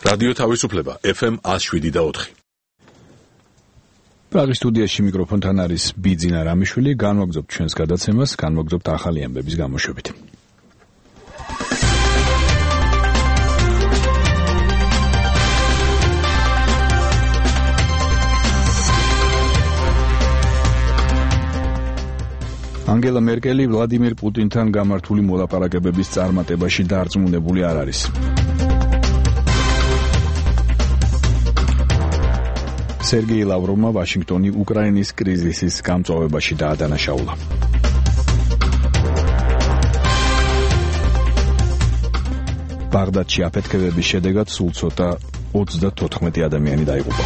რადიო თავისუფლება FM 107.4. პრაღის სტუდიაში მიკროფონთან არის ბიძინა რამიშვილი, განვაგრძობთ ჩვენს გადაცემას, განვაგრძობთ ახალი ამბების გამოშვებით. ანგელა მერკელი ვლადიმირ პუტინთან გამართული მოლაპარაკებების წარმატებაში დარწმუნებული არ არის. სერგეი ლავროვმა ვაშინგტონი უკრაინის კრიზისის გამწვავებაში დაადანაშაულა. ბაღდადში აფეთქებების შედეგად სულ ცოტა 34 ადამიანი დაიღუპა.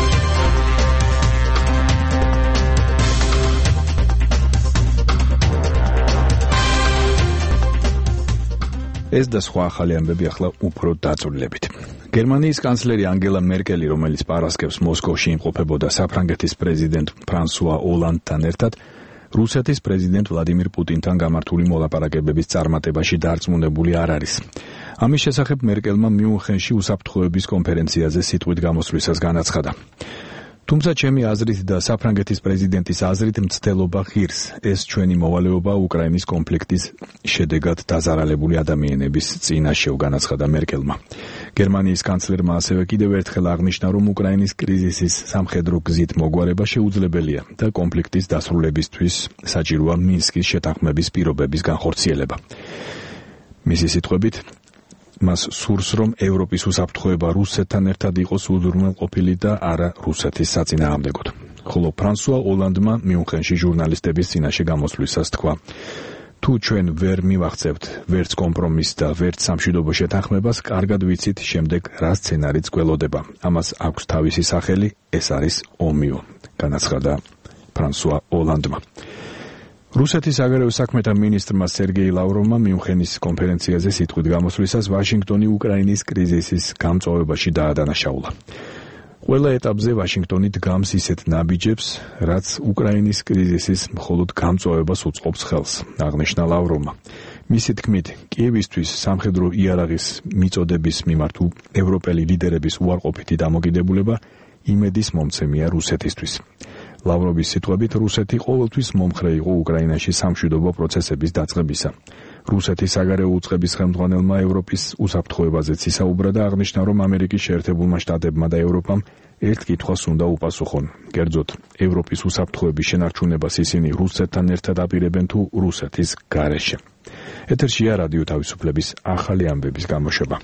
ეს და სხვა ახალი ამბები ახლა უფრო დაწვრილებით. გერმანიის კანცლერი ანგელა მერკელი, რომელიც პარასკევს მოსკოვში იმყოფებოდა საფრანგეთის პრეზიდენტ ფრანსუა ოლანდთან ერთად, რუსეთის პრეზიდენტ ვლადიმირ პუტინთან გამართული მოლაპარაკებების წარმატებაში დარწმუნებული არ არის. ამის შესახებ მერკელმა მიუნხენში უსაფრთხოების კონფერენციაზე სიტყვით გამოსვლისას განაცხადა. თუმცა ჩემი აზრით და საფრანგეთის პრეზიდენტის აზრით მცდელობა ღირს, ეს ჩვენი მოვალეობა უკრაინის კონფლიქტის შედეგად დაზარალებული ადამიანების წინაშე, განაცხადა მერკელმა. გერმანიის კანცლერმა ასევე კიდევ ერთხელ აღნიშნა, რომ უკრაინის კრიზისის სამხედრო გზით მოგვარება შეუძლებელია და კონფლიქტის დასრულებისთვის საჭიროა მინსკის შეთანხმების პირობების განხორციელება. მისი სიტყვებით, მას სურს, რომ ევროპის უსაფრთხოება რუსეთთან ერთად იყოს უზრუნველყოფილი და არა რუსეთის საწინააღმდეგოდ. ხოლო ფრანსუა ოლანდმა მიუნხენში ჟურნალისტების წინაშე გამოსვლისას თქვა: თუ ჩვენ ვერ მივახცევთ ვერც კომპრომისს და ვერც სამშვიდობო შეთანხმებას, კარგად ვიცით შემდეგ რა სცენარიც გველოდება. ამას აქვს თავისი სახელი, ეს არის ომიო, განაცხადა ფრანსუა ოლანდმა. რუსეთის საგარეო საქმეთა მინისტრმა სერგეი ლავროვმა მიუნხენის კონფერენციაზე სიტყვით გამოსვლისას ვაშინგტონი უკრაინის კრიზისის გამწვავებაში დაადანაშაულა. ყველა ეტაპზე ვაშინგტონი დგამს ისეთ ნაბიჯებს, რაც უკრაინის კრიზისის მხოლოდ გამწვავებას უწყობს ხელს, აღნიშნა ლავროვმა. მისი თქმით, კიევისთვის სამხედრო იარაღის მიწოდების მიმართ ევროპელი ლიდერების უარყოფითი დამოკიდებულება იმედის მომცემია რუსეთისთვის. ლავროვის სიტყვებით, რუსეთი ყოველთვის მომხრე იყო უკრაინაში სამშვიდობო პროცესების დაწყებისა. რუსეთის საგარეო უწყების ხელმძღვანელმა ევროპის უსაფრთხოებაზეც ისაუბრა და აღნიშნა, რომ ამერიკის შეერთებულმა შტატებმა და ევროპამ ერთ კითხვას უნდა უპასუხონ. კერძოდ, ევროპის უსაფრთხოების შენარჩუნებას ისინი რუსეთთან ერთად აპირებენ თუ რუსეთის გარეშე. ეთერშია რადიო თავისუფლების ახალი ამბების გამოშვება.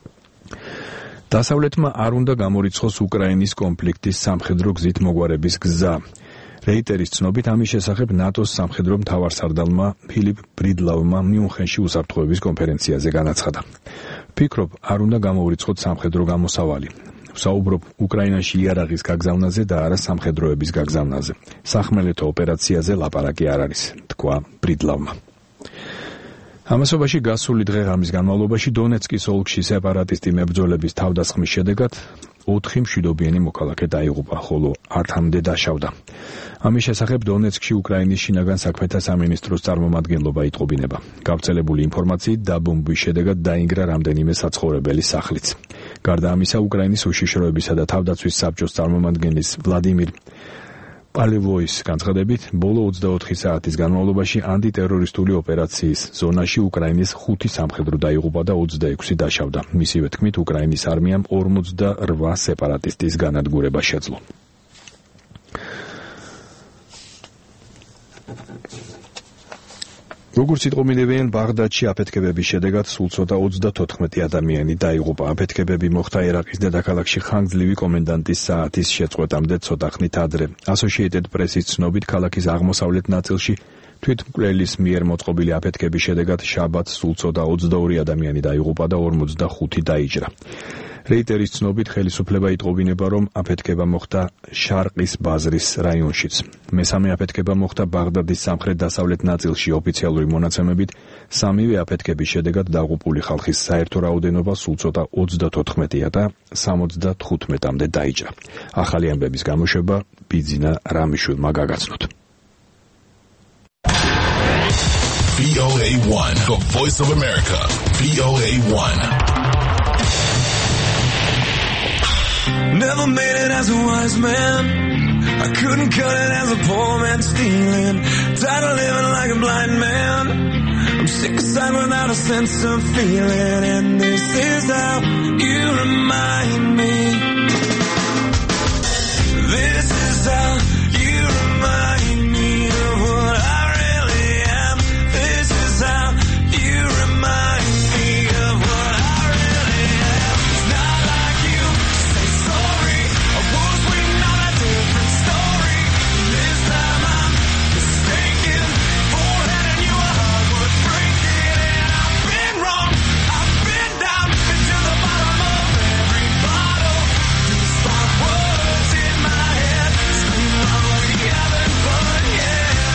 დასავლეთმა არ უნდა გამორიცხოს უკრაინის კონფლიქტის სამხედრო გზით მოგვარების გზა. რეიტერის ცნობით, ამის შესახებ ნატოს სამხედრო მთავარსარდალმა ფილიპ ბრიდლავმა მიუნხენში უსაფრთხოების კონფერენციაზე განაცხადა. ვფიქრობ, არ უნდა გამორიცხოთ სამხედრო გამოსავალი. ვსაუბრობ უკრაინაში იარაღის გაგზავნაზე და არა სამხედროების გაგზავნაზე. სახმელეთო ოპერაციაზე ლაპარაკი არ არის, თქვა ბრიდლავმა. ამასობაში გასული დღე-ღამის განმავლობაში დონეცკის ოლქში სეპარატისტი მებრძოლების თავდასხმის შედეგად 4 მშვიდობიანი მოქალაქე დაიღუპა, ხოლო 10-მდე დაშავდა. ამის შესახებ დონეცკში უკრაინის შინაგან საქმეთა სამინისტროს წარმომადგენლობა იტყობინება. გავრცელებული ინფორმაციით დაბომბვის შედეგად დაინგრა რამდენიმე საცხოვრებელი სახლიც. გარდა ამისა, უკრაინის უშიშროებისა და თავდაცვის საბჭოს წარმომადგენლის ვლადიმირ პალევოის განცხადებით, ბოლო 24 საათის განმავლობაში ანტიტერორისტული ოპერაციის ზონაში უკრაინის 5 სამხედრო დაიღუპა და 26 დაშავდა. მისივე თქმით, უკრაინის არმიამ 48 სეპარატისტის განადგურება შეძლო. როგორც იტყობინებიან, ბაღდადში აფეთქებების შედეგად სულ ცოტა 34 ადამიანი დაიღუპა. აფეთქებები მოხდა ერაყის დედაქალაქში ხანგრძლივი კომენდანტის საათის შეწყვეტამდე ცოტა ხნით ადრე. Associated Press-ის ცნობით, ქალაქის აღმოსავლეთ ნაწილში თვითმკვლელის მიერ მოწყობილი აფეთქების შედეგად შაბათს სულ ცოტა 22 ადამიანი დაიღუპა და 45 დაიჭრა. რეიტერის ცნობით, ხელისუფლება იტყობინება, რომ აფეთქება მოხდა შარყის ბაზრის რაიონშიც. მესამე აფეთქება მოხდა ბაღდადის სამხრეთ-დასავლეთ ნაწილში. ოფიციალური მონაცემებით, სამივე აფეთქების შედეგად დაღუპული ხალხის საერთო რაოდენობა სულ ცოტა 34-ია და 75-მდე დაიჭრა. ახალი ამბების გამოშვება ბიძინა რამიშვილმა გაგაცნოთ. VOA1, the voice of America. VOA1. Never made it as a wise man. I couldn't cut it as a poor man stealing. Tired of living like a blind man. I'm sick aside without a sense of feeling. And this is how you remind me. This is how you remind me of what I really am. This is how you remind me of what I really am. It's not like you say sorry. I was waiting on a different story. This time I'm mistaken. Forehead and you a heart would break it. And I've been wrong. I've been down. Been to the bottom of every bottle. Despite words in my head. Scream out what we haven't fun yet.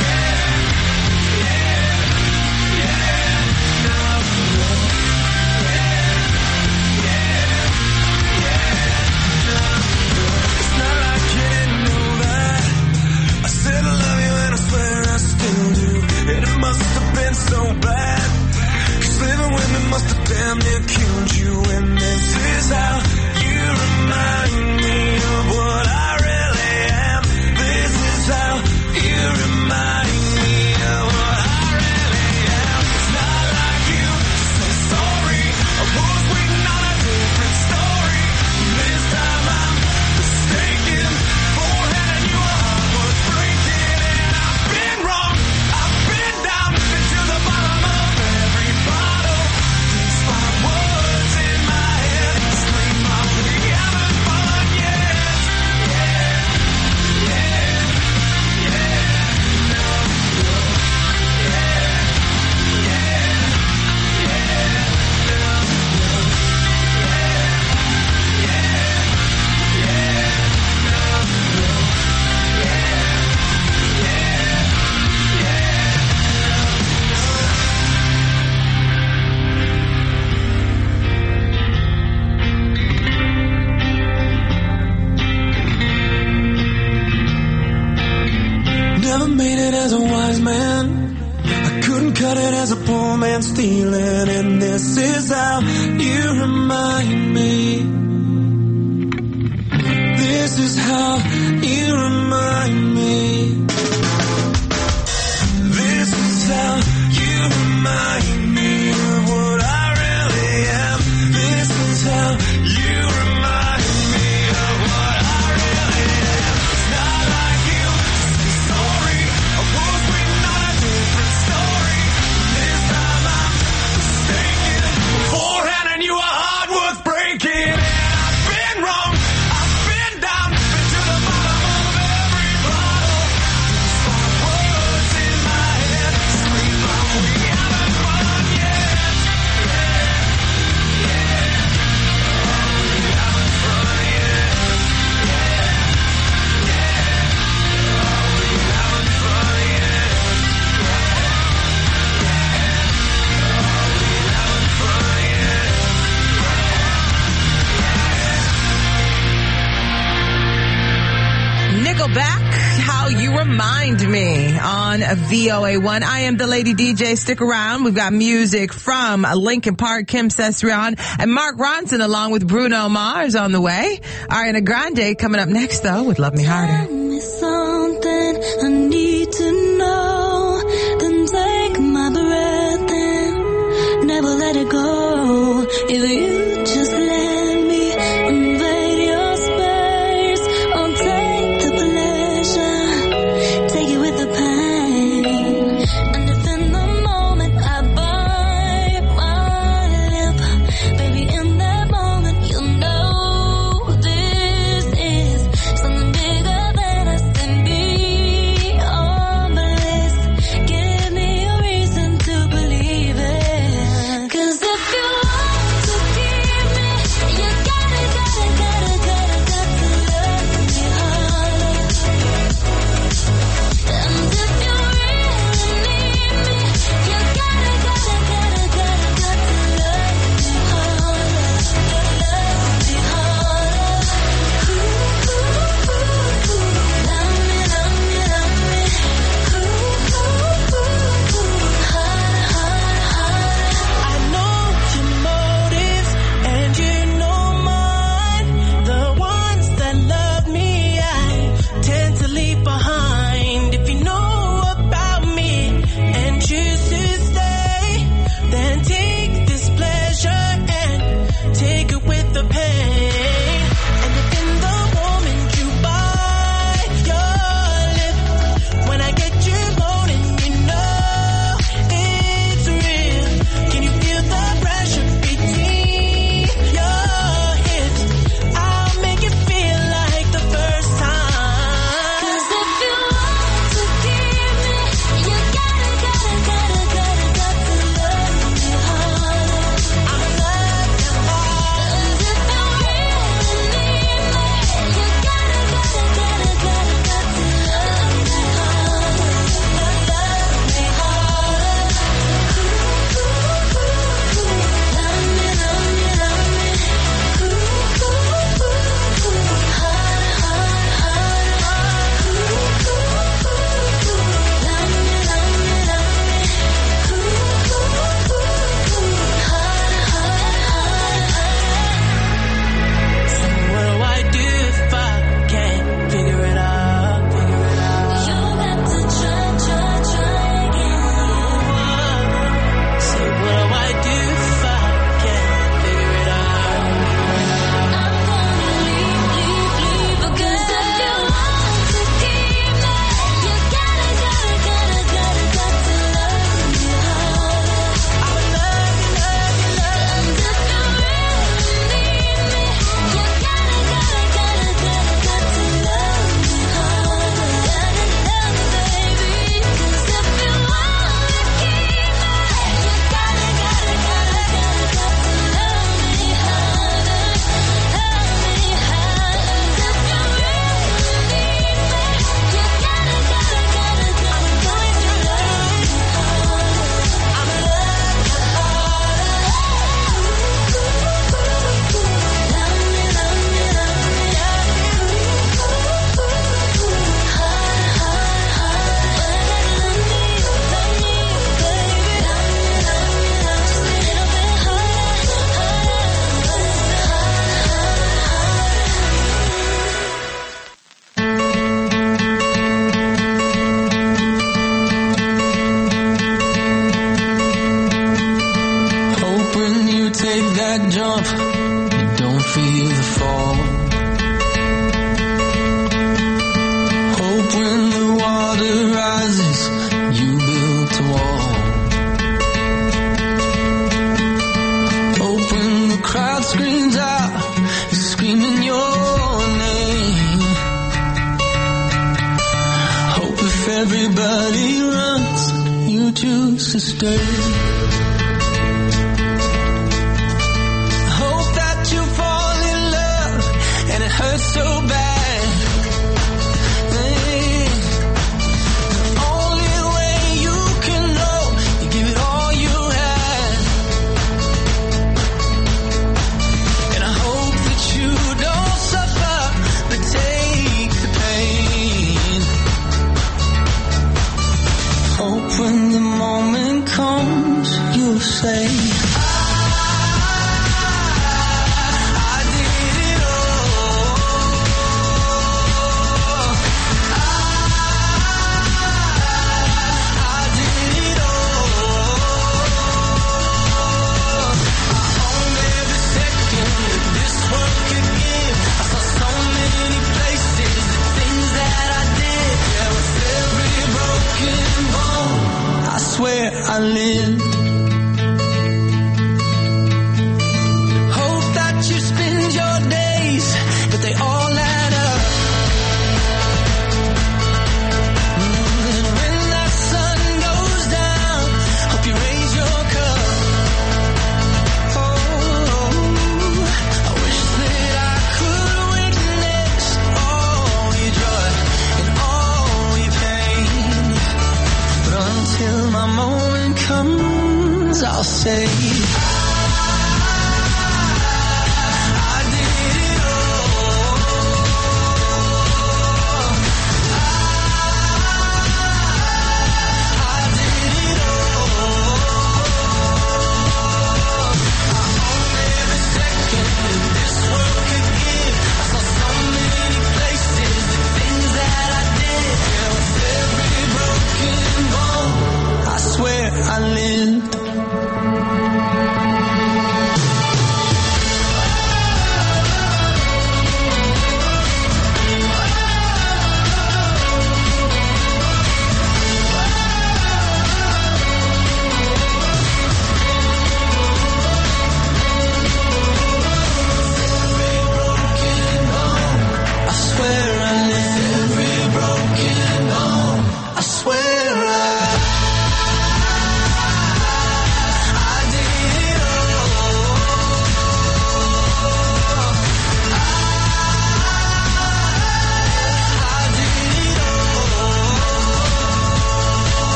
It's not like you didn't know that. I said I love you and I swear I still do. And it must have been so bad. 'Cause living with me must have damn near killed you. And this is how you remind me of what I really am. This is how you remind me of what I really am. It's not like you say sorry. I was waiting on a different story. This time I'm mistaken. Forehead and you a heart would break it. And I've been wrong. I've been down. Been to the bottom of every bottle. Despite words in my head. Scream out we haven't fun yet. Never made it as a wise man. I couldn't cut it as a poor man stealing. And this is how you remind me. This is how you remind me. This is how you remind me of what I really am. This is how you remind me of what I really am. It's not like you say sorry. I was waiting on a different story. This time I'm mistaken. Forehead and you a heart worth breaking. And I've been wrong. I've been down. Been to the bottom of every bottle. Despite words in my head. Scream out we haven't fun yet. Nickelback, How You Remind Me on VOA1. I am the Lady DJ. Stick around. We've got music from Linkin Park, Kim Sesrion, and Mark Ronson along with Bruno Mars on the way. Ariana Grande coming up next though with Love Me Harder. Tell me something I need to know. Then take my breath in. Never let it go. If you just let me invade your space, I'll take the pleasure, take it with the pain. And if in the moment I bite my lip, baby, in that moment you'll know this is something bigger than everybody runs, you choose to stay. Hope that you fall in love and it hurts so bad. The only way you can know, you give it all you had. And I hope that you don't suffer, but take the pain. Hope when the moment comes, you'll say, where I lived. Hope that you spend your days, but they all add up. When that sun goes down, hope you raise your cup. Oh, I wish that I could witness all your joy and all your pain. But until my moment comes, I'll say, I did it all. I did it all. I own every second this world could give. I saw so many places, the things that I did. Yeah, with every broken bone, I swear I lived.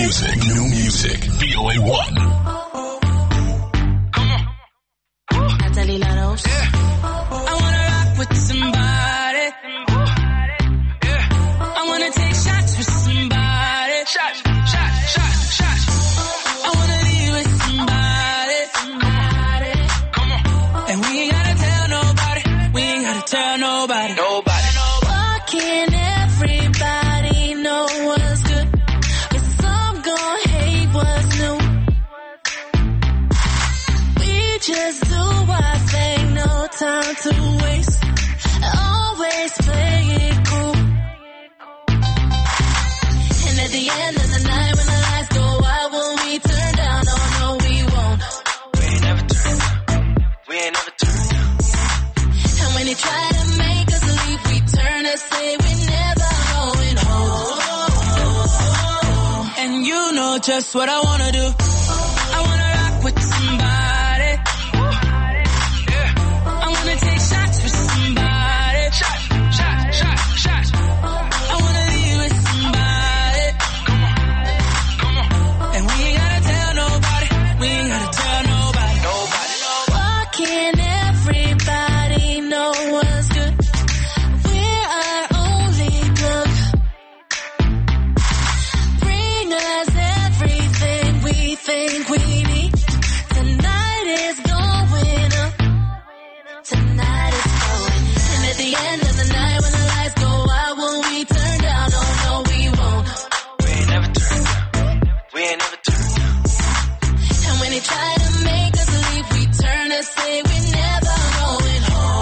New music. VOA1. Natalie Laros. I wanna rock with somebody. I wanna take shots with somebody. Shots. I wanna leave with somebody. Come on. And we ain't gotta tell nobody. Why can't everybody know what's good? 'Cause some gon' hate what's new. We just do our thing, no time to waste. Always play it cool. And at the end of the night when the lights go out, will we turn down? Oh no, we won't. We ain't never turned down. And when they try to make us leave, we turn and say we're never going home. And you know just what I wanna do. I wanna rock with somebody. I wanna take shots with somebody. Shots. I wanna leave with somebody. Come on. And we ain't gotta tell nobody. Why can't everybody know what's good? We're our only drug. Bring us everything we think we need. Tonight is going up. And at the end of the night when the lights go out, will we turn down? Oh no, we won't. We ain't never turned down. And when they try to make us leave, we turn and say we're never going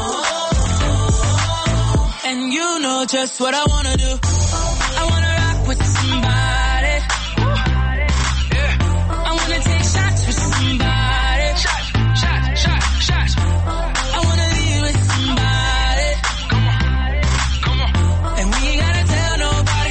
home. And you know just what I wanna do. I wanna rock with somebody. I wanna take shots with somebody. Shots. I wanna leave with somebody. Come on. And we ain't gotta tell nobody.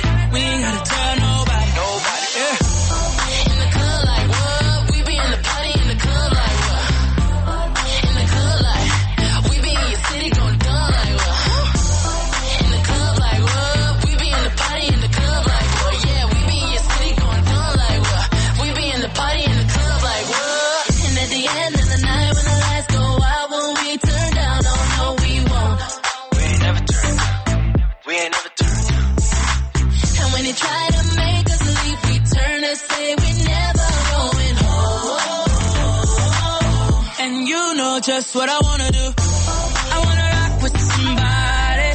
Yeah. In the club like what? We be in the party in the club like what? In the club like we be in your city going dumb like what? In the club like what? We be in the party in the club like what? Yeah, we be in your city going dumb like what? We be in the party in the club like what? And at the end of the night when the lights go out, will we turn down? Oh no, we won't. We ain't never turned down. And when they try to make us leave, we turn and say we're never going home. And you know just what I wanna do. I wanna rock with somebody.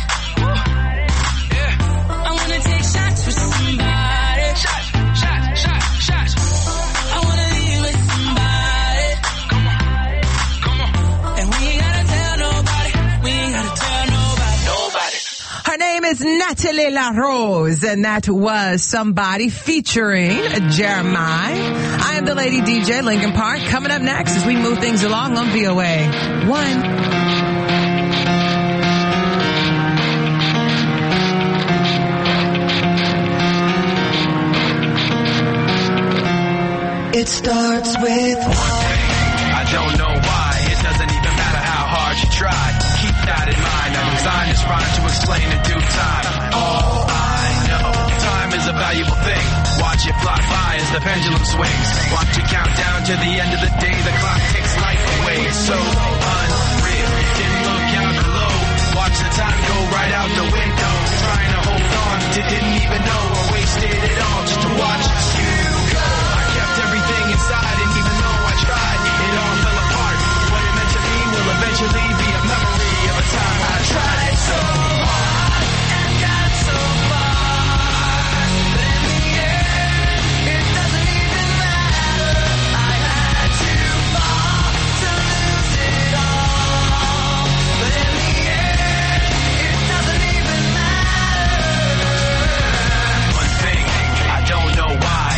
I wanna take shots with somebody. Shots. I wanna leave with somebody. Come on. And we ain't gotta tell nobody. Her name is Natalie LaRose, and that was Somebody featuring Jeremiah. I am the Lady DJ, Lincoln Park. Coming up next as we move things along on VOA1. It starts with one thing. I don't know why. It doesn't even matter how hard you try. Keep that in mind. I designed this rhyme to explain in due time. All I know, time is a valuable thing. Watch it fly by as the pendulum swings. Watch it count down to the end of the day. The clock takes life away. It's so unreal. Didn't look out below. Watch the time go right out the window. Trying to hold on to didn't even know I wasted it all just to watch you go. I kept everything inside, and even though I tried, it all fell apart. What it meant to me will eventually be a memory of a time I tried so hard and got so far. But in the end, it doesn't even matter. I had to fall to lose it all. But in the end, it doesn't even matter. One thing, I don't know why.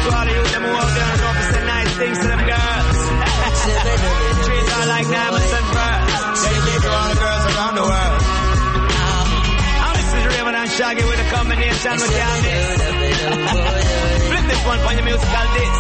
to all of you them who out there and know to say nice things to them girls. Treat her like diamonds and pearls. Dedicate to all the girls around the world. And this is Raymond and Shaggy with a combination with Candice. Flip this one for your musical disc.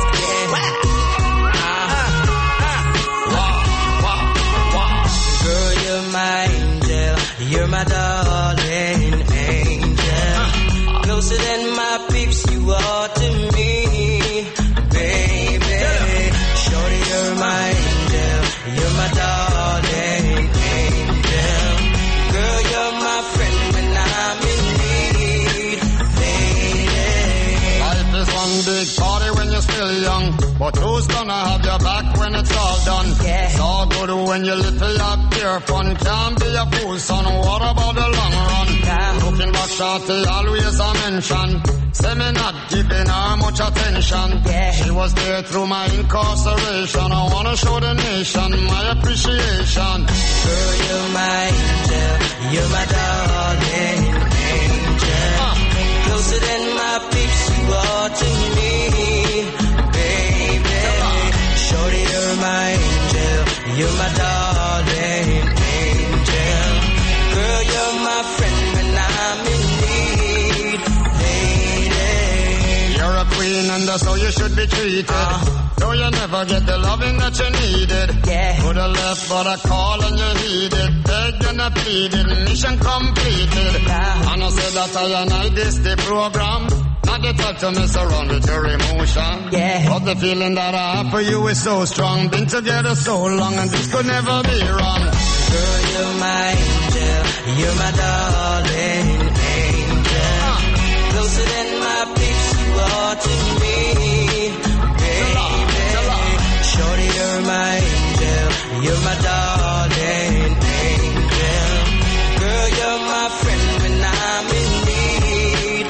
Girl, you're my angel, you're my darling angel. Closer than my peeps, you are to me, baby. Shorty, you're my angel, you're my darling angel. Girl, you're my friend when I'm in need, lady. Life is one big party when you're still young, but who's gonna have your back when it's all done? Yeah. It's all good when you live for your pure fun. Can't be a fool, son. What about the long run? Yeah. Looking back, shorty, always a mention. Say me not giving her much attention. Yeah. She was there through my incarceration. I wanna show the nation my appreciation. Girl, you're my angel, you're my darling angel. Closer than my peeps, you are to me, baby. Shorty, you're my angel, you're my darling angel. Girl, you're my friend when I'm in need, lady. You're a queen and that's how you should be treated. Though you never get the loving that you needed. Yeah. Coulda left but I call and you heeded. Begged and I pleaded, mission completed. Yeah. And I said that I this the program. Not the type to mess around with your emotion. Yeah. But the feeling that I have for you is so strong. Been together so long and this could never be wrong. Girl, you're my angel, you're my darling angel. Closer than my peeps, you are to me, baby. Shorty, you're my angel, you're my darling angel. Girl, you're my friend when I'm in need,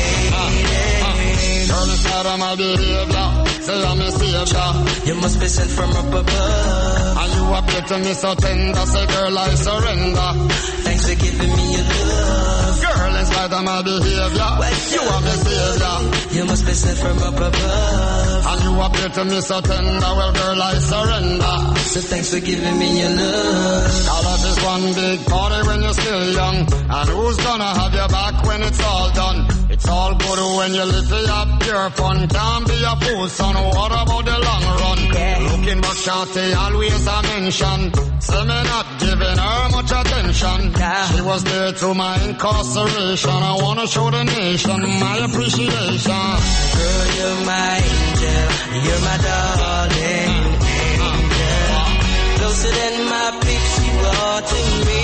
lady. Girl, inside of my behavior, say I'm a savior. You must be sent from up above. And you appear to me so tender, say girl I surrender. Thanks for giving me your love. Girl, in spite of my behavior, you are my savior. You must be sent from up above. And you appear to me so tender, well girl I surrender. So thanks for giving me your love. Now life is one big party when you're still young. And who's gonna have your back when it's all done? It's all good when you live for your pure fun. Can't be a fool, son. What about the long run? Yeah. Looking back, shorty, always a mention. Say me not giving her much attention. Yeah. She was there through my incarceration. I wanna show the nation my appreciation. Girl, you're my angel, you're my darling angel. Closer than my peeps, you are to me,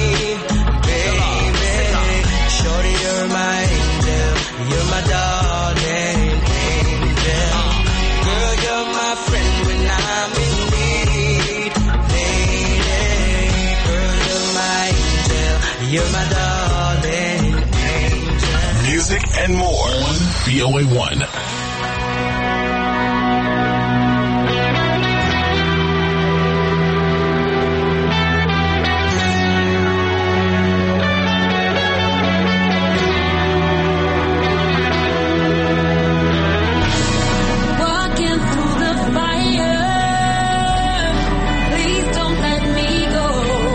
baby. Shorty, you're my angel, you're my darling angel. Girl, you're my friend when I'm in need, lady. Girl, you're my angel, you're my darling angel. Music and more on VOA1. Walking through the fire, please don't let me go.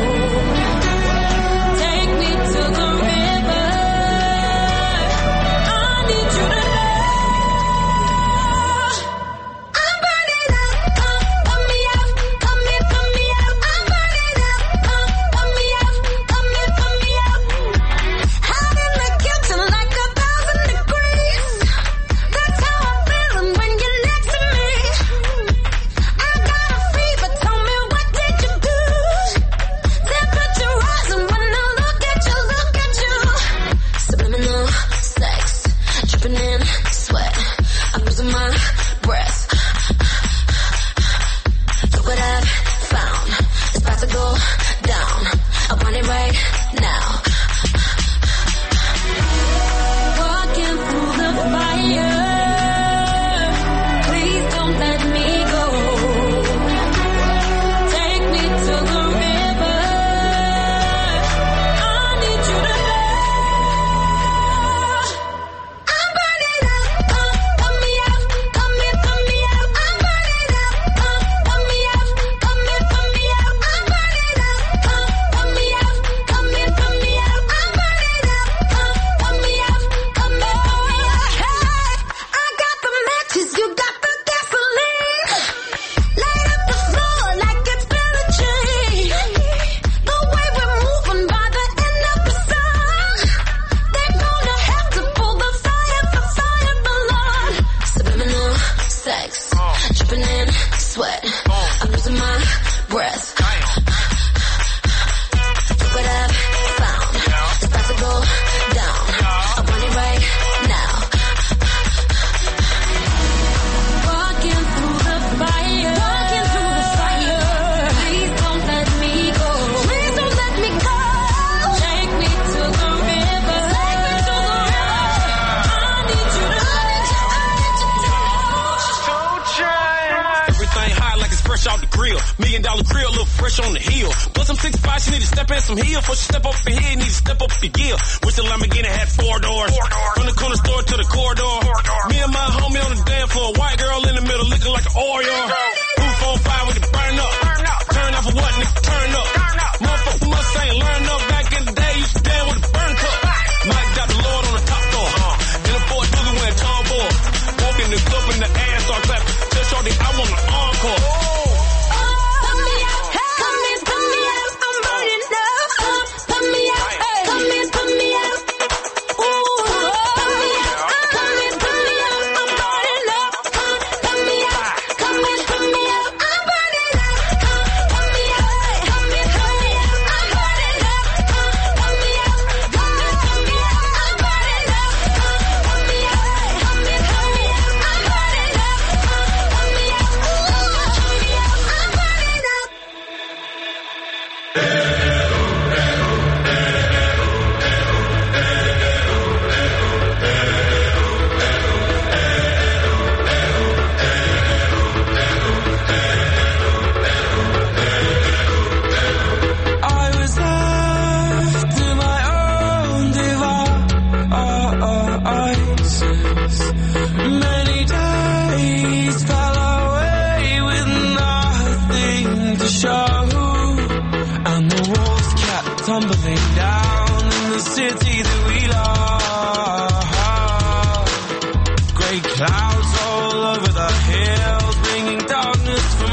Take me to the river, I need you to know. I'm burning up, put me out, come here, put me out. I'm burning up, put me out, come here, put me out. Out in the kitchen like 1,000 degrees. That's how I'm feeling when you're next to me. I got a fever, tell me what did you do? Temperature rising when I look at you, Subliminal sex, dripping in sweat. I'm losing my breath. Look what I've found, it's about to go down. I want it right now. Walking through the fire, please don't let me go. Take me to the river, I need you to know. I'm burning up, put me out, come sweat. I'm losing my breath. Look what I've found. It's about to go down. I want it right now. Walking through the fire. Walking through the fire. Please don't let me go. Please don't let me go. Take me to the river. Take me to the river. I need you to Everything hot like it's fresh out the grill. $1 million grill, look fresh on the hill. Plus I'm 6'5", she need to step in some heel. Before she step up the head, need to step up the gear. Wish the Lamborghini had 4 doors. From the corner store to the corridor. Me and my homie on the dance floor. White girl in the middle looking like an Oreo. Roof on fire with it burn up. Turn off for what, nigga, turn up. Motherfucker must ain't learn up. Back in the day, used to stand with a burn cup. Mike got the Lord on the top floor. In a Ford Boogie when Tom Boy. Walk in the club and the ass start clapping. Tell Shorty I want an encore. Many days fell away with nothing to show, and the walls kept tumbling down in the city that we love. Grey clouds all over the hills, bringing darkness from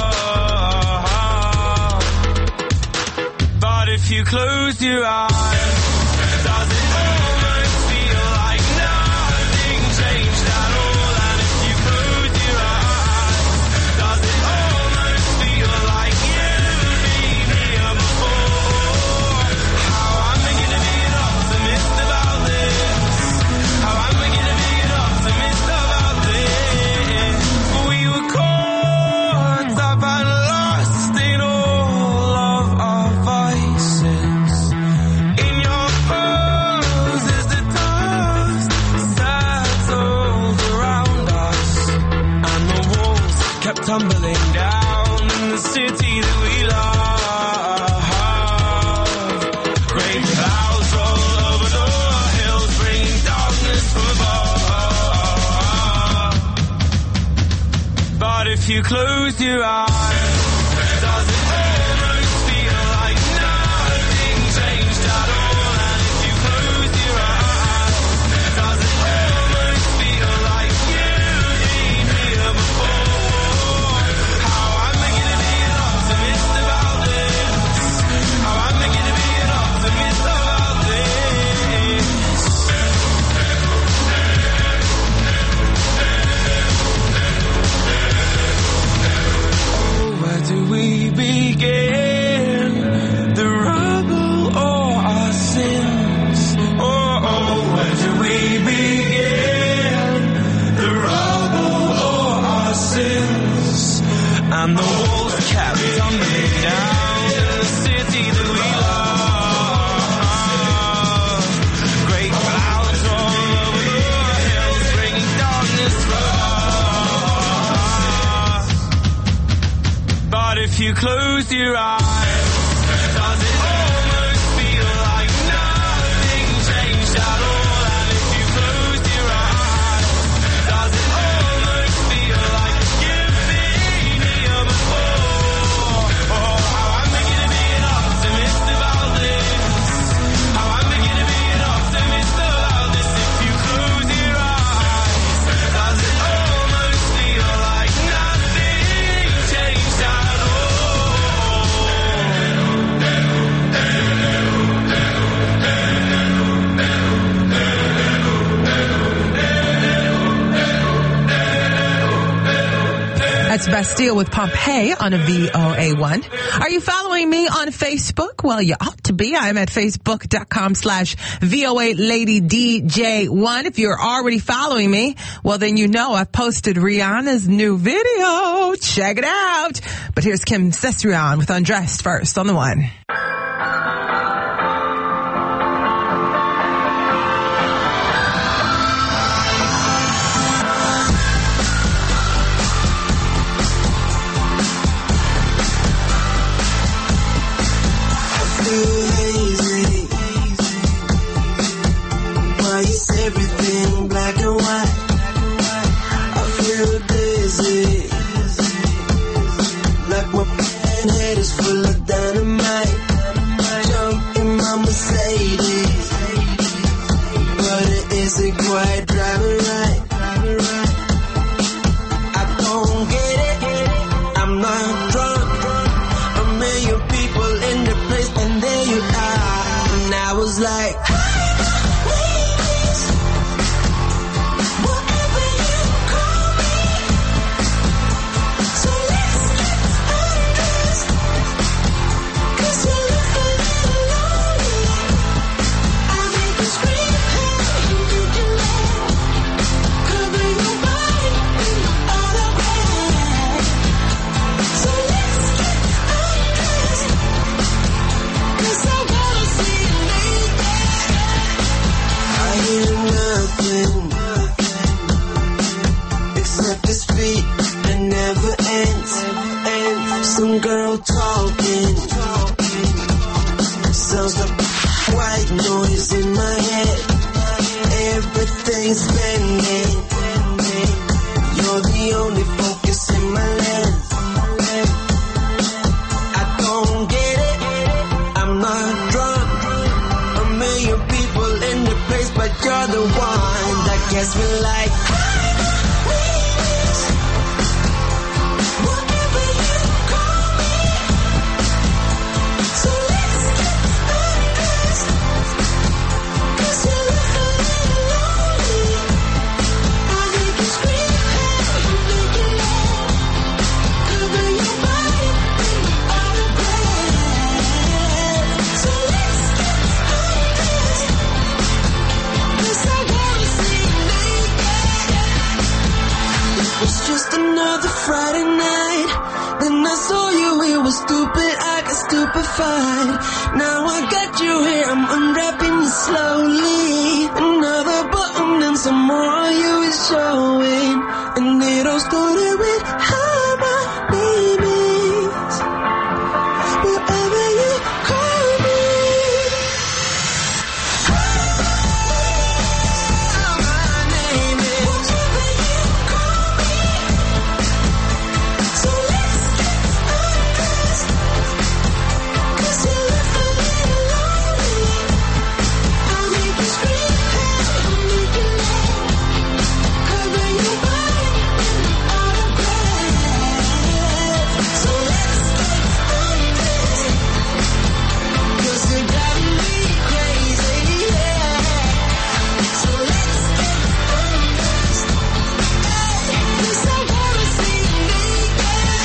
above. But if you close your eyes, does it almost feel like nothing changed at all? And if you close your eyes, does it almost feel like you've been here before? How am I gonna be an optimist about this? How am I gonna be an optimist about this? We were caught up and lost in all of our vices. In your pose as the dust settled around us, and the walls kept tumbling down in the city that we love. Grey clouds roll over the hills, bringing darkness from above. But if you close your eyes, does it almost feel like nothing changed at all? And if you close your eyes, does it almost feel like you've been here before? How am I gonna be an optimist about this? How am I gonna be an optimist about this? Where do we begin? The rubble or our sins? Oh, where do we begin? The rubble or our sins? And the walls kept tumbling down in the city that we love. Great clouds all over the hills, bringing darkness from above. But if you close your eyes, does it almost feel like nothing changed at all? And if you close your eyes, does it almost feel like you've been here before? Oh, how am I gonna be an optimist about this? How am I gonna be an optimist about this? If you close your eyes, does it almost feel like nothing changed at all? That's Bastille with Pompeii on a VOA1. Are you following me on Facebook? Well, you ought to be. I'm at facebook.com/VOA Lady DJ1. If you're already following me, well, then you know I've posted Rihanna's new video. Check it out. But here's Kim Sesrian with Undressed first on the one. Everything black and white. I feel dizzy, like my head is full of dynamite. Jump in my Mercedes, but it isn't quite driving right. I don't get it, I'm not drunk. A million people in the place, and there you are. And I was like, except his feet, it never ends. Some girl talking, sounds like white noise in my head. Everything's bending, you're the only focus in my lens. I don't get it, I'm not drunk. A million people in the place, but you're the one that gets me like. Whatever you call me, so let's get undressed. 'Cause you look a little lonely. I make you scream, hey, you make it loud. Cover your body in autograph. So let's get undressed. 'Cause I wanna see you naked. It was just another Friday night. Then I saw you, it was stupid, I got stupefied. Now I got you here, I'm unwrapping you slowly. Another button and some more of you is showing. And it all started with how my name is. Whatever you call me. So let's get undressed. 'Cause you look a little lonely. I'll make you scream, hey, I'll make you laugh. Cover your body in autograph. So let's get undressed. 'Cause you're driving me crazy, yeah. So let's get undressed. 'Cause I wanna see you naked.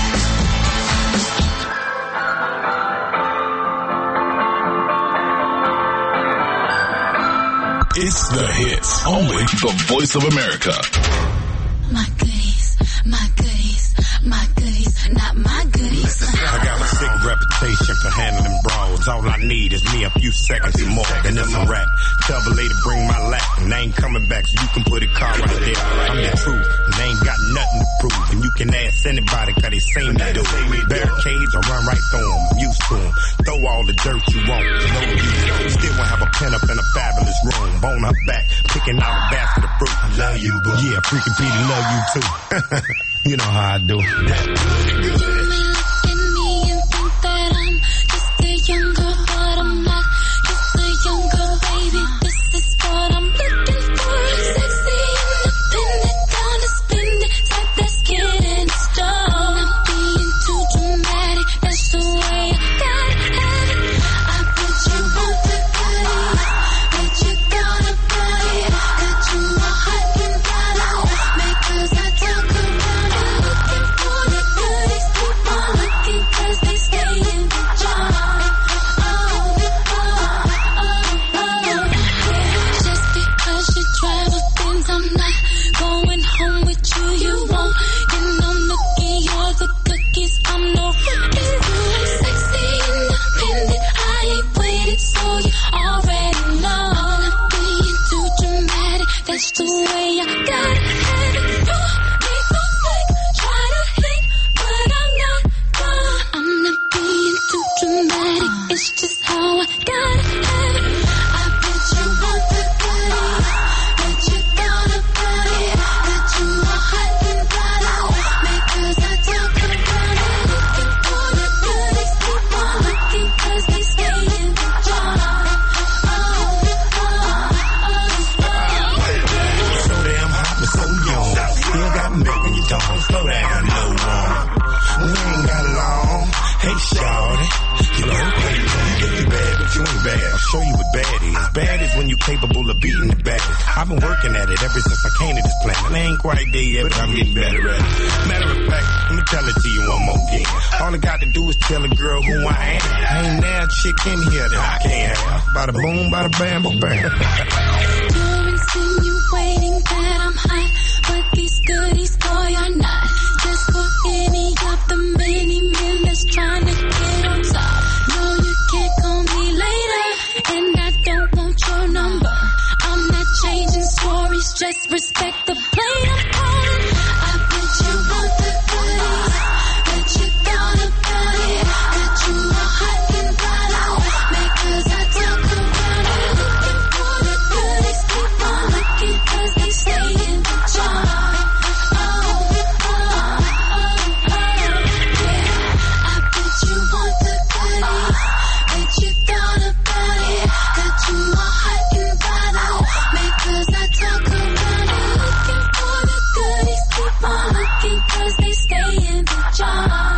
It's the hits. Only the Voice of America. My goodies, my goodies, my goodies, not my goodies. I got a sick reputation for handling brawls. All I need is me a few seconds and more, then it's a wrap. Tell the lady bring my lap, and I ain't coming back, so you can put a car right there. I'm the truth, and they ain't got nothing to prove. And you can ask anybody, 'cause they seem to do. Barricades, I run right through them, I'm used to them. Throw all the dirt you want, no use. Still won't have a pen up in a fabulous room. Bone her back, picking out a basket of fruit. I love you, boo. Yeah, freaking Petey, love you too. You know how I do. You may look at me and think that I'm just a young girl, but I'm not just a young girl, baby. This is what I'm looking for. Sexy and independent, down to spend it, type that's getting stoned. Not being too dramatic, that's the way I gotta have it. I put you on the goodies, but you gotta buy it. Got you a hot and bottle, because I talk around and looking for Baby, you don't slow down, no one. We ain't got long. Hey, shawty, you know, you bad, but you ain't bad. I'll show you what bad is. Bad is when you capable of beating the baddest. I've been working at it ever since I came to this planet. I ain't quite there yet, but I'm getting better at it. Matter of fact, let me tell it to you one more again. All I got to do is tell a girl who I am. I ain't now a chick in here that I can't have. Bada boom, bada bam, bam, bam. You're insinuating that I'm hot, but these goodies, boy, are not. Just for any of the many men that's trying to get on top. No, you can't call me later, and I don't want your number. I'm not changing stories, just respect the play I'm on. I bet you want the goodies, bet you thought about it. Got you all hot and bothered, because I talk about it. Looking for the goodies, keep on looking, cause they stay in the jar. Cause they stay in the jar.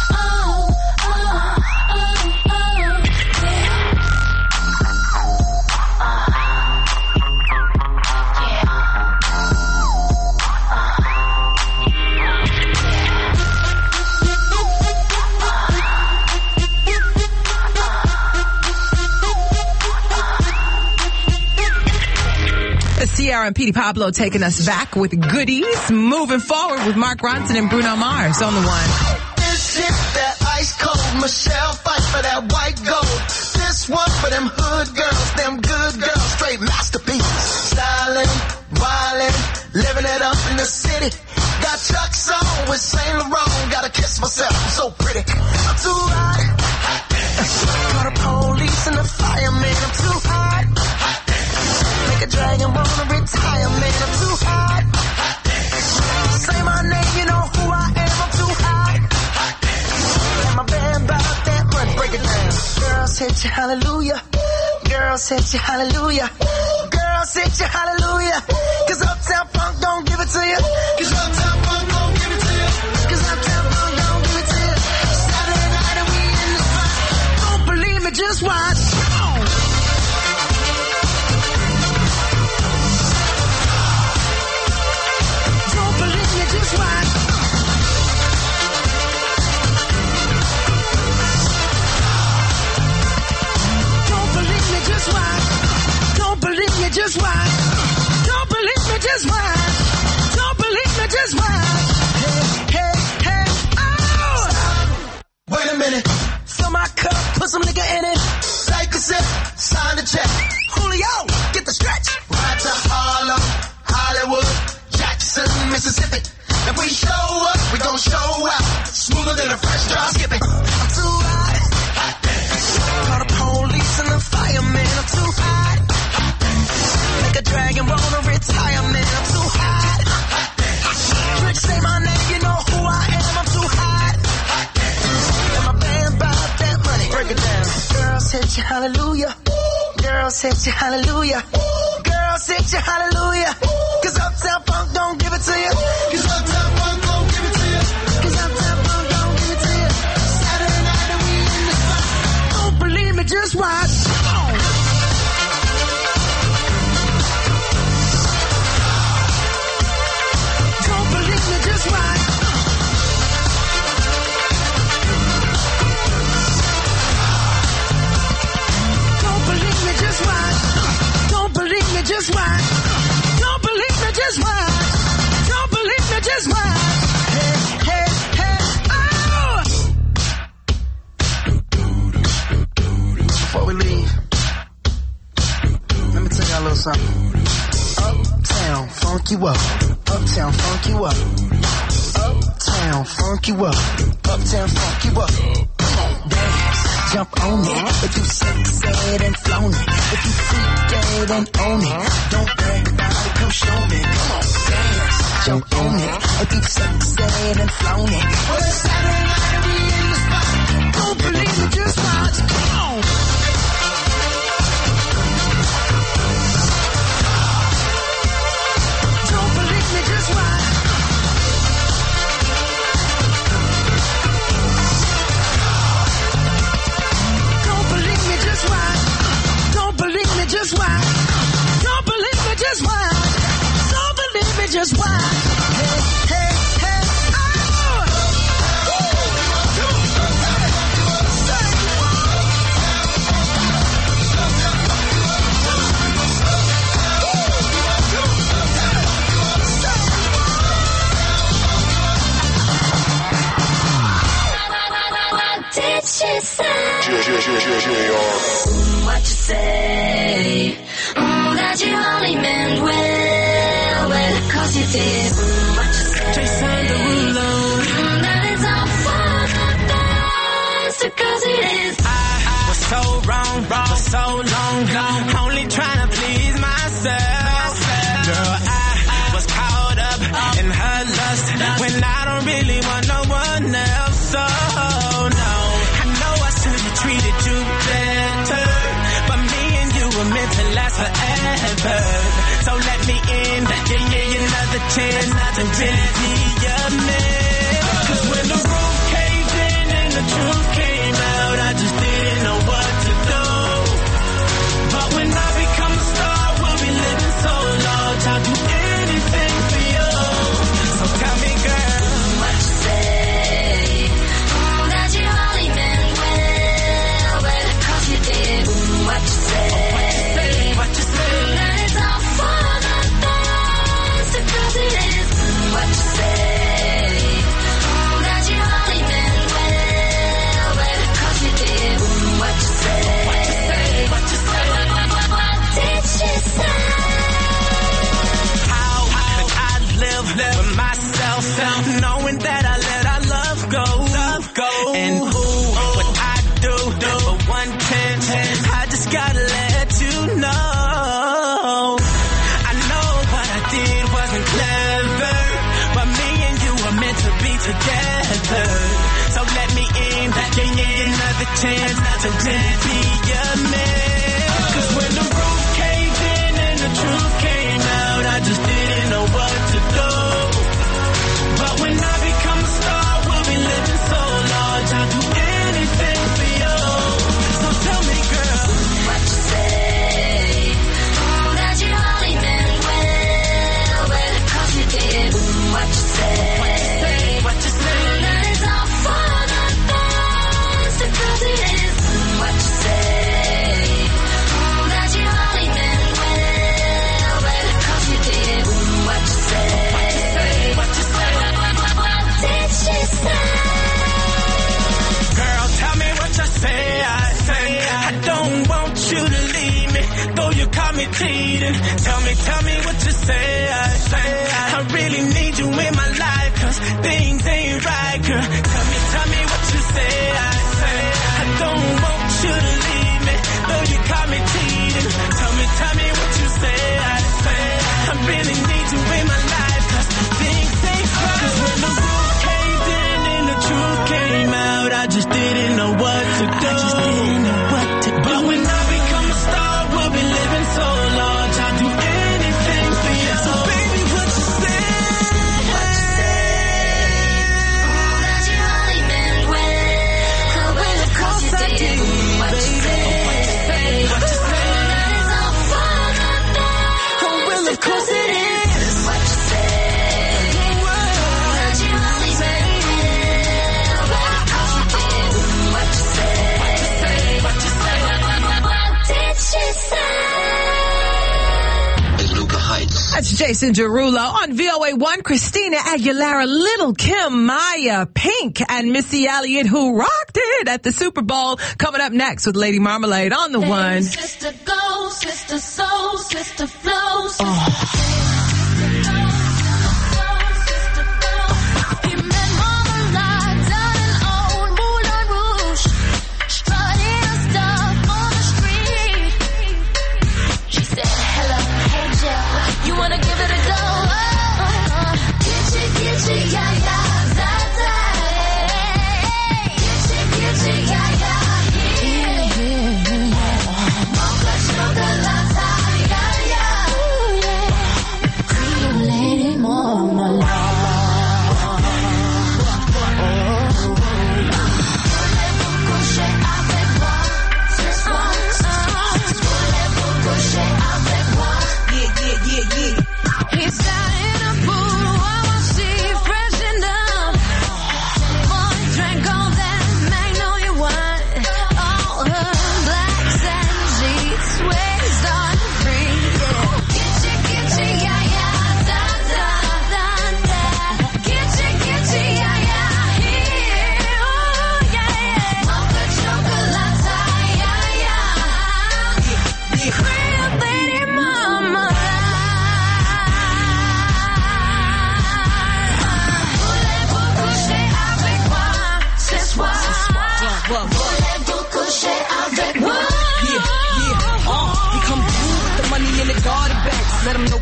Ciara and Petey Pablo taking us back with goodies. Moving forward with Mark Ronson and Bruno Mars on the one. This shit, that ice cold. Michelle fight for that white gold. This one for them hood girls, them good girls, straight masterpieces. Styling, wildin', living it up in the city. Got Chuck's on with Saint Laurent. Gotta kiss myself, I'm so pretty. I'm too hot. Call the police and the fireman. I'm too hot. Make a dragon wanna retire, man. I'm too hot. Say my name, you know who I am. I'm too hot. And my band about that money. Break it down. Girls hit you, hallelujah. Girls hit you, hallelujah. Girls hit you, hallelujah. Cause Uptown Funk don't give it to you. Cause Uptown Funk don't give it to you. Cause Uptown Funk don't give it to you. Saturday night and we in the spot. Don't believe me, just watch. Come on. Just watch. Don't believe me, just watch. Don't believe me, just watch. Don't believe me, just watch. Don't believe me, just watch. Hey, hey, hey, oh! Wait a minute. Fill my cup, put some nigga in it. Take a sip, sign the check. Julio, get the stretch. Ride to Harlem, Hollywood, Jackson, Mississippi. If we show up, we gon' show out. Smoother than a fresh drop skipping. I'm too hot. Call the police and the fireman. I'm too hot. Make a dragon wanna retire, man. I'm too hot. Trick, say my name, you know who I am. I'm too hot. And my band bought that money. Break it down. Girls hit you, hallelujah. Girls hit you, hallelujah. Girls hit you, hallelujah. Cause Uptown Funk don't give it to you. Cause Uptown Funk don't give it to you. Cause Uptown Funk don't give it to you. Saturday night and we in the spot. Don't believe me, just watch. Come on. Don't believe me, just watch. Don't believe me, just watch. Don't believe me, just watch. Don't believe me, just watch. Don't believe me, just watch. Hey, hey, hey, oh! Before we leave, let me tell y'all a little something. Uptown, funk you up. Uptown, funk you up. Uptown, funk you up. Uptown, funk you up. Come on, dance, jump on it. If you said and flown it. If you freak dead and own it. Don't brag about it, come show me. Come on, dance, jump on it. If you said and flown it. Well, it's Saturday night and we in the spot. Don't believe me, just watch. Come on. Don't believe me, just watch. say? What you say? That you only meant well, 'cause you did. What you say? Jason Derulo. That it's all for the best, 'cause it is. I was so wrong for so long, only trying to please myself. Girl, I was caught up in her lust when I don't really want no one else. So no, I know I should have treated you better, but me and you were meant to last forever. So let me in, give me another chance to really be your man. 'Cause when the roof caved in and the truth came out, I just didn't know what to do. But when I become a star, we'll be living so large, I'll do anything for you. So tell me, girl, what you say? That you only meant well, 'cause you did. What you say? What you say? That it's all for the best, 'cause it is. What you say? That you only meant well, 'cause you did. What you say? What you say? What you say? What did she say? How could I live with myself, knowing that I let our love go? And ooh, what I do for 110, I just gotta let you know. I know what I did wasn't clever, but me and you are meant to be together. So let me in, give me another chance to really be your man. 'Cause when the roof caved in and the truth came out, I just didn't know what to do. But when I become a star, we'll be living so large, I'll do anything for you. So tell me, girl, What you say? That you only meant well, 'cause you did. What you say? what you say? That it's all for the best, 'cause it is. What you say? That you only meant well, 'cause you did. What you say? What you say? What did she say? Girl, tell me what you say. I don't want you to leave me, though you caught me cheating. Tell me what you say. I really need you in my life, 'cause things ain't right, girl. Tell me what you say. I don't want you to leave me, though you caught me cheating. Tell me what you say. I really need you in my life, 'cause things ain't right. 'Cause when the roof caved in and the truth came out, I just didn't know what to do. But when I become a star, we'll be living so large, I'll do anything for you. So baby, what you say? What you say? That you only meant well, 'cause you did. What you say? What you say? That it's all for the best, Of course it is. What you say? That you only meant well, 'cause you did. What you say? What you say? What did she say? That's Jason Derulo on VOA1. Christina Aguilera, Little Kim, Maya, Pink, and Missy Elliott, who rocked it at the Super Bowl. Coming up next with Lady Marmalade on the one. Sister go, sister soul, sister flow, sister you wanna give it a go? Get you, yeah, yeah, that's it. Get you, yeah, yeah, yeah. Mocha chocolate, yeah, yeah.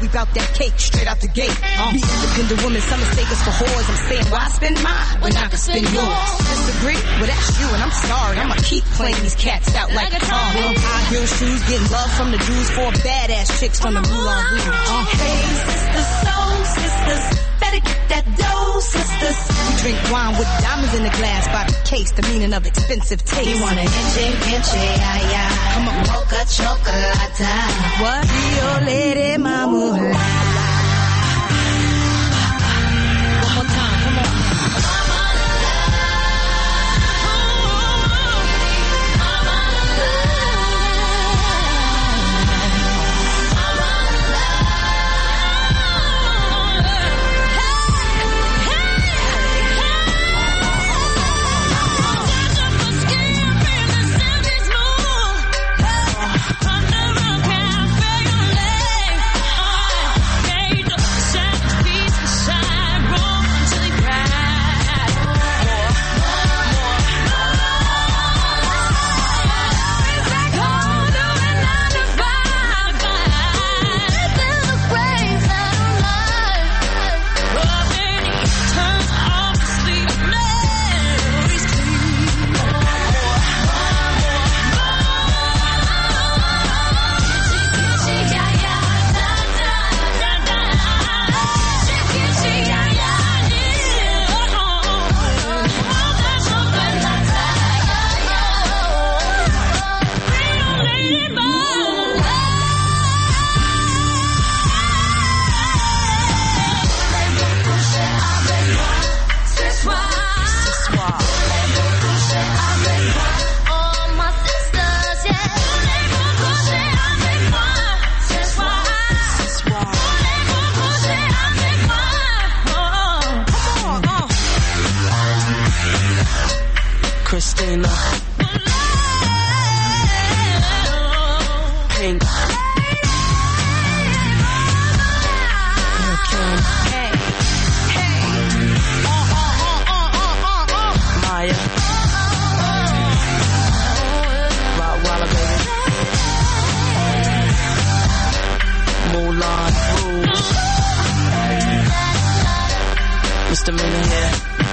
Sweep out that cake straight out the gate. Be independent woman, some mistake us for whores. I'm saying, why spend mine when I can spend yours? Disagree? Well, that's you, and I'm sorry. I'ma keep playing these cats out like a car. High heel shoes, getting love from the Jews, 4 badass chicks from the Moulin Rouge. Hey, sisters, soul sisters, better get that dough, sisters. We drink wine with diamonds in the glass by the case, the meaning of expensive taste. You want an inche, ay, ay. Come on, mocha chocolate. What? Rio Lady Mama. One more time, come on. Christina, Pink, Hey, Maya, Rottweiler, baby, Moulin Rouge, Mr. Miller here.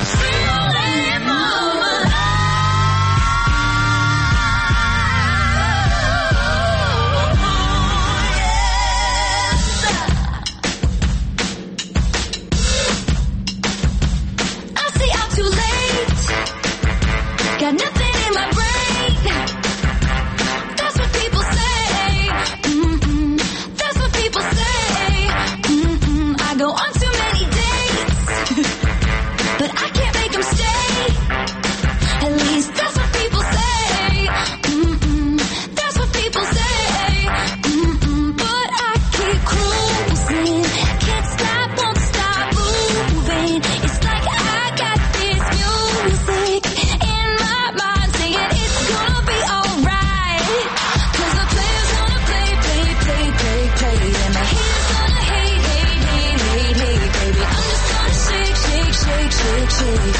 Got nothing in my brain. That's what people say. That's what people say. I go on too many dates, but I can't make them stay. At least that's what people say. That's what people say. But I keep cruising, can't stop, won't stop moving. It's like I got this music in my mind saying it's gonna be alright. 'Cause the player's gonna play, and the haters gonna hate, baby. I'm just gonna shake. Shake it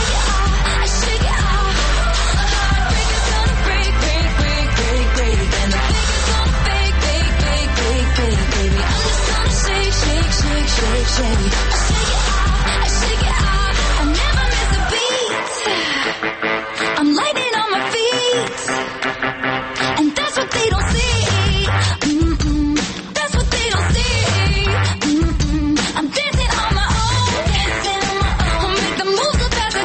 off. Heartbreaker's gonna break, and the biggest gonna fake, baby. I'm just gonna shake. I shake it off. I never miss a beat. I'm lightning on my feet, and that's what they don't see. That's what they don't see. I'm dancing on my own. Make the moves go fast as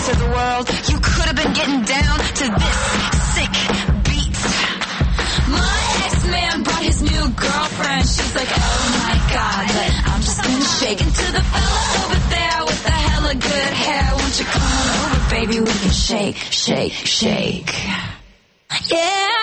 to the world. You could have been getting down to this sick beat. My ex-man brought his new girlfriend. She's like, oh my God, but I'm just gonna shake into the fella over there with the hella good hair. Won't you come on over, baby? We can shake, shake, shake. Yeah.